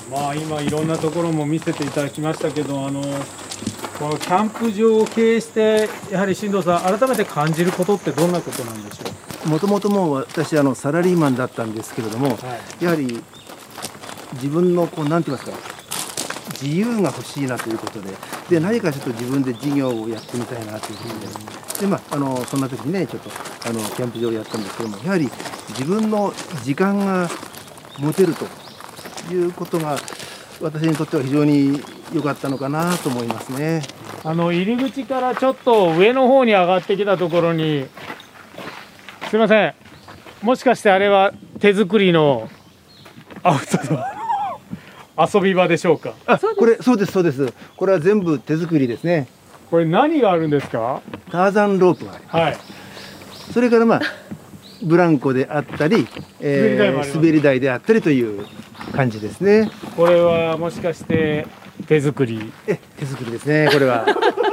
まあ今いろんなところも見せていただきましたけど、このキャンプ場を経営してやはり進藤さん改めて感じることってどんなことなんでしょう。 もともともう私サラリーマンだったんですけれども、やはり自分のなんて言いますか、自由が欲しいなということで、何かちょっと自分で事業をやってみたいなということで、そんな時にねちょっとキャンプ場をやったんですけども、やはり自分の時間が持てるということが私にとっては非常に良かったのかなと思いますね。 入り口からちょっと上の方に上がってきたところに、すいません、もしかしてあれは手作りのアウトドア遊び場でしょうか。 そうです。これは全部手作りですね。 これ何があるんですか。 ターザンロープがあります。はい。それからブランコであったり、滑り台であったりという感じですね。 これはもしかして手作り。 手作りですね、これは。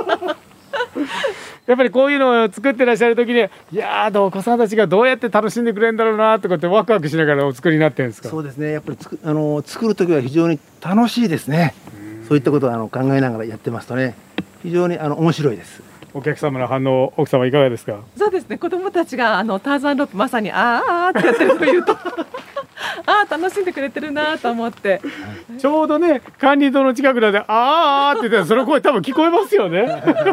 やっぱりこういうのを作ってらっしゃる時に、いやー、お子さんたちがどうやって楽しんでくれるんだろうなとかってワクワクしながらお作りになってるんですか。 そうですね、やっぱり作る時は非常に楽しいですね。そういったことを考えながらやってますとね、非常に面白いです。 お客様の反応、奥様いかがですか。 そうですね、子どもたちがターザンロープまさにあーってやってるのを言うと楽しんでくれてるなと思って、 ちょうどね管理棟の近くなんであーって言ったらその声多分聞こえますよね。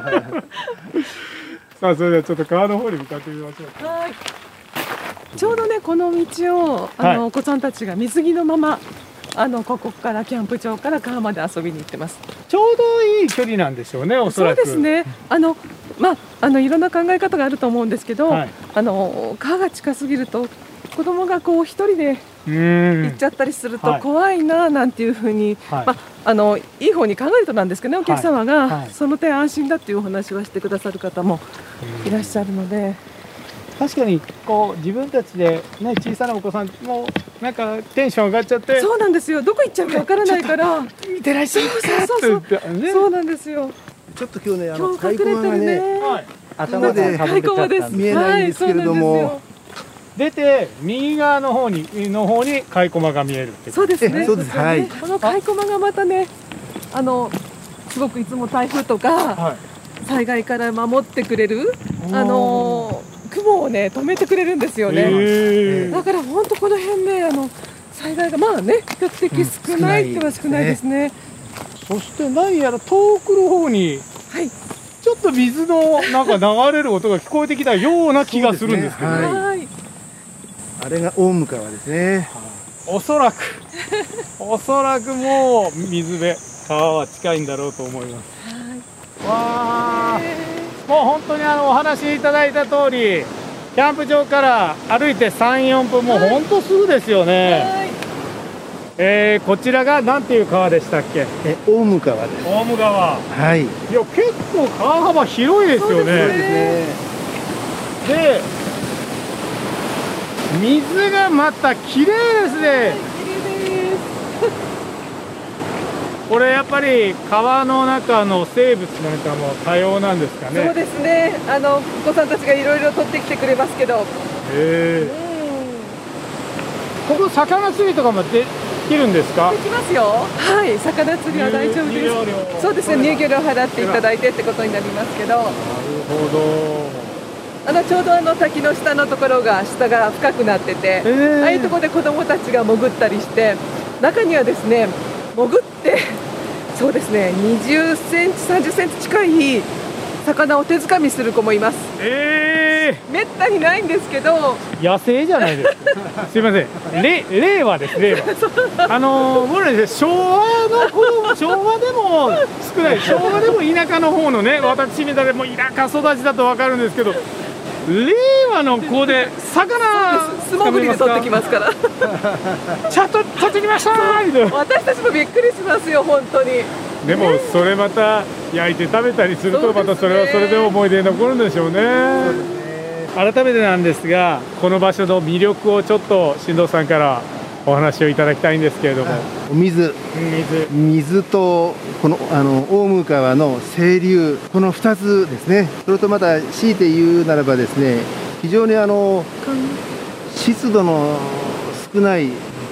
さあそれではちょっと川の方に向かってみましょうか。 はい、ちょうどねこの道をお子さんたちが水着のままここからキャンプ場から川まで遊びに行ってます。 ちょうどいい距離なんでしょうね、おそらく。 そうですね、いろんな考え方があると思うんですけど、川が近すぎると子供が一人で行っちゃったりすると怖いななんていうふうに、いい方に考えるとなんですけどね、お客様がその点安心だっていうお話はしてくださる方もいらっしゃるので。 確かに自分たちで、ね、小さなお子さんもなんかテンション上がっちゃって、 そうなんですよ、どこ行っちゃうかわからないから見てらっしゃるそうなんですよ。 ちょっと今日ね今日隠れてるね、 頭で見えないんですけれども、 出て右側の方にカイコマが見えるって。 そうですね。 そうです。はい。 このカイコマがまたね、すごくいつも台風とか災害から守ってくれる雲をね止めてくれるんですよね。だから本当この辺ね災害が比較的少ないっては少ないですね。 そして何やら遠くの方にちょっと水のなんか流れる音が聞こえてきたような気がするんですけど、 あれが大向川ですね。 おそらくもう水辺川は近いんだろうと思います。わー、もう本当にお話しいただいた通り、キャンプ場から歩いて3、4分、もう本当すぐですよね。こちらが何ていう川でしたっけ。 大向川です。 大向川。 はい。いや結構川幅広いですよね。で、水がまた綺麗ですね。これやっぱり川の中の生物なんかも多様なんですかね。 そうですね。お子さんたちがいろいろ取ってきてくれますけど。 ここ魚釣りとかもできるんですか。 できますよ。はい、魚釣りは大丈夫です。そうですね。入魚料払っていただいてってことになりますけど。なるほど。 ちょうど滝の下のところが下が深くなってて、ああいうところで子どもたちが潜ったりして、中にはですね潜ってそうですね20センチ30センチ近い魚を手づかみする子もいます。めったにないんですけど、 野生じゃないですか。すいません、令和です。令和もうね、昭和でも少ない、昭和でも田舎の方のね、私みたいでも田舎育ちだと分かるんですけど、令和の子で魚素潜りで取ってきますから。 ちゃんと取ってきましたーみたいな。 私たちもびっくりしますよ本当に。 でもそれまた焼いて食べたりすると、またそれはそれで思い出に残るんでしょうね。改めてなんですが、この場所の魅力をちょっと進藤さんからお話をいただきたいんですけれども。 水とこの大向川の清流、この2つですね。それとまた強いて言うならばですね、非常に湿度の少ない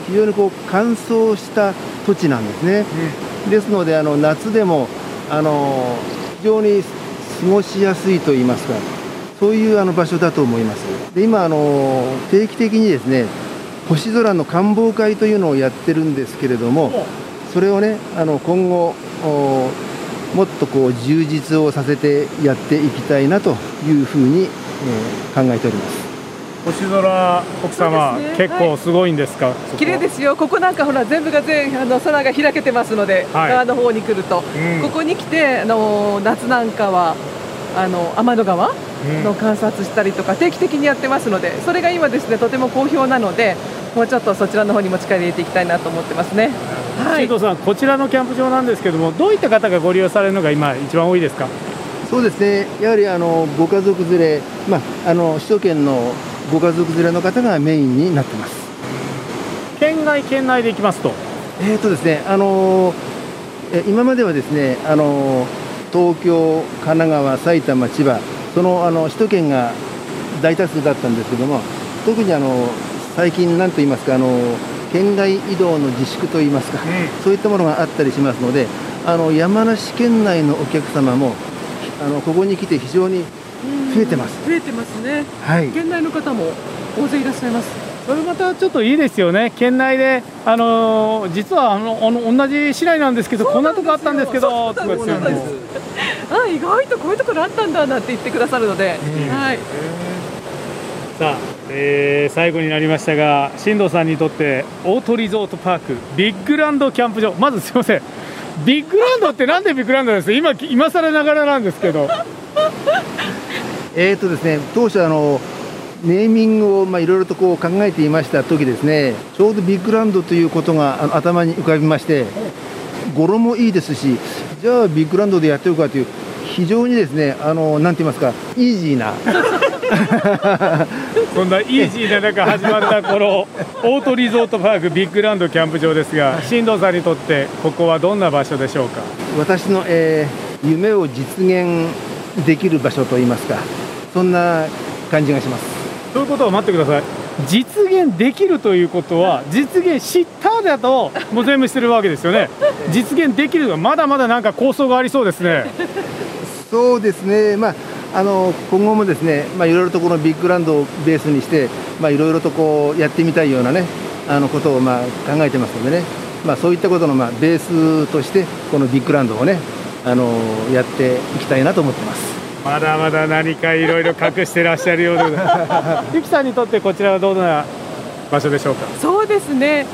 非常にこう乾燥した土地なんですね、ですので夏でも非常に過ごしやすいといいますか、そういう場所だと思います。で今定期的にですね、星空の観望会というのをやってるんですけれども、それをね今後もっとこう充実をさせてやっていきたいなというふうに、考えております。 星空、奥様、ね、結構すごいんですか？ 綺麗ですよ。ここなんかほら全部が空が開けてますので、川の方に来ると、ここに来て夏なんかは天の川の観察したりとか定期的にやってますので、それが今ですねとても好評なので、もうちょっとそちらの方にも力入れていきたいなと思ってますね。 新藤さん、こちらのキャンプ場なんですけども、どういった方がご利用されるのが今一番多いですか？ そうですね、やはりご家族連れ、首都圏のご家族連れの方がメインになってます。 県外県内で行きますと、 ですね、今まではですね東京、神奈川、埼玉、千葉、その首都圏が大多数だったんですけども、特に最近何と言いますか県外移動の自粛といいますか、そういったものがあったりしますので、山梨県内のお客様もここに来て非常に増えてます。 増えてますね。 はい。 県内の方も大勢いらっしゃいます。 それまたちょっといいですよね。県内で実は同じ市内なんですけど、こんなとこあったんですけど、意外とこういうところあったんだなって言ってくださるので、はい。さあ、最後になりましたが、新藤さんにとってオートリゾートパークビッグランドキャンプ場、まずすみません、ビッグランドってなんでビッグランドですか？今更ながらなんですけど。 ですね、当初ネーミングをいろいろとこう考えていました時ですね、ちょうどビッグランドということが頭に浮かびまして、語呂もいいですし、じゃあビッグランドでやってるかという、非常にですねなんて言いますか、イージーなそんなイージーな中始まったこのオートリゾートパークビッグランドキャンプ場ですが、新藤さんにとってここはどんな場所でしょうか？ 私の、夢を実現できる場所といいますか、そんな感じがします。 ということは、待ってください、実現できるということは、実現しただともう全部してるわけですよね。実現できるのはまだまだなんか構想がありそうですね。 そうですね、今後もですね、いろいろとこのビッグランドをベースにして、いろいろとこうやってみたいようなねことを考えてますのでね、そういったことのベースとしてこのビッグランドをねやっていきたいなと思ってます。 まだまだ何かいろいろ隠してらっしゃるようでゆきさんにとってこちらはどんな場所でしょうか？ そうですね、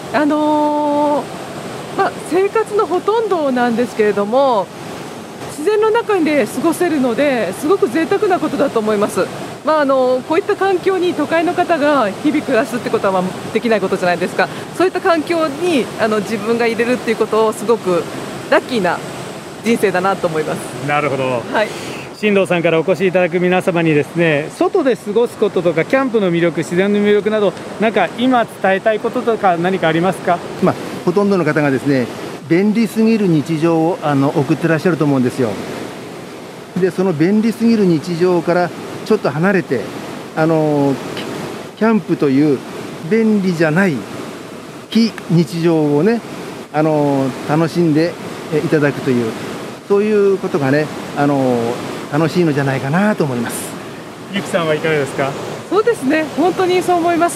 生活のほとんどなんですけれども、自然の中で過ごせるので、すごく贅沢なことだと思います。こういった環境に都会の方が日々暮らすってことはできないことじゃないですか。そういった環境に自分が入れるっていうことをすごくラッキーな人生だなと思います。 なるほど、 はい。 新藤さんからお越しいただく皆様にですね、外で過ごすこととかキャンプの魅力、自然の魅力など、なんか今伝えたいこととか何かありますか？ ほとんどの方がですね、便利すぎる日常を送ってらっしゃると思うんですよ。でその便利すぎる日常からちょっと離れてキャンプという便利じゃない非日常をね楽しんでいただくという、そういうことがね楽しいのじゃないかなと思います。 ゆきさんはいかがですか？ そうですね、本当にそう思います。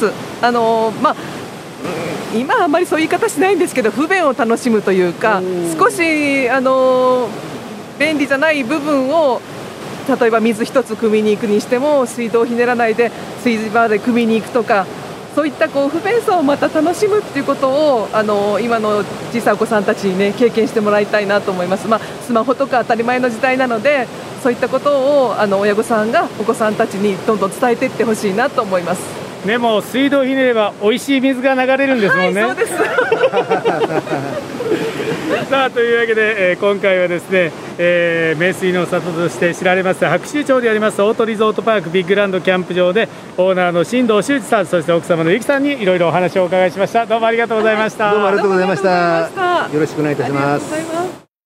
今はあまりそういう言い方しないんですけど、不便を楽しむというか、少し便利じゃない部分を、例えば水一つ汲みに行くにしても水道をひねらないで水場で汲みに行くとか、そういった不便さをまた楽しむっていうことを今の小さいお子さんたちにね経験してもらいたいなと思います。スマホとか当たり前の時代なので、そういったことを親御さんがお子さんたちにどんどん伝えていってほしいなと思います。 でも水道をひねれば美味しい水が流れるんですもんね。 そうですさあというわけで、今回はですね、名水の里として知られます白州町でありますオートリゾートパークビッグランドキャンプ場で、オーナーの新藤修二さん、そして奥様のゆきさんにいろいろお話をお伺いしました。どうもありがとうございました。 どうもありがとうございました。よろしくお願いいたします。 ありがとうございます。